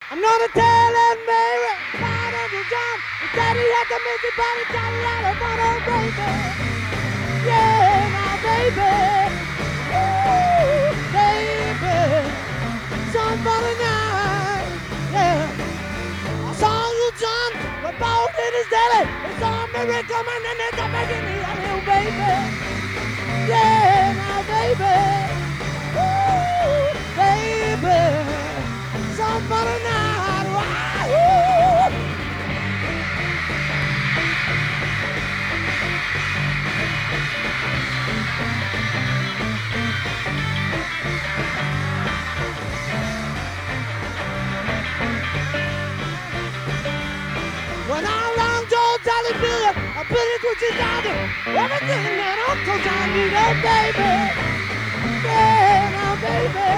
I'm gonna tell Aunt Mary about Uncle John. His daddy had the missing body, got a lot of fun, oh baby. Yeah, now baby. Ooh, baby. Somebody night. Yeah. I saw Uncle John with both in his deli. He saw Mary coming and they come back in the alley, oh baby. Yeah, now baby. Ooh, baby. Somebody night. Wahoo! When I long told Sally Bill, I put it with his daughter. Everything that Uncle John need, oh baby. Yeah, now baby.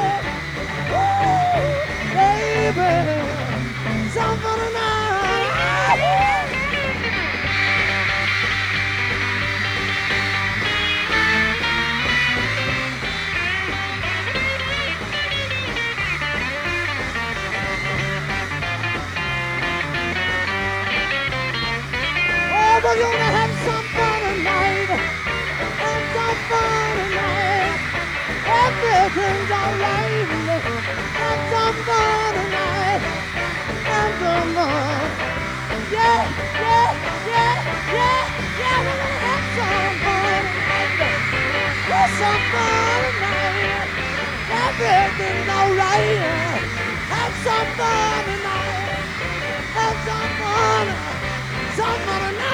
Ooh, baby. Some for the night. Oh, we're gonna have some fun tonight. Have some fun tonight. Everything's alright. Have some fun tonight. Have some fun. Yeah, yeah, yeah, yeah, yeah. We're gonna have some fun tonight. Have some fun tonight. Everything's alright. Have some fun tonight. Have some fun. Some fun tonight.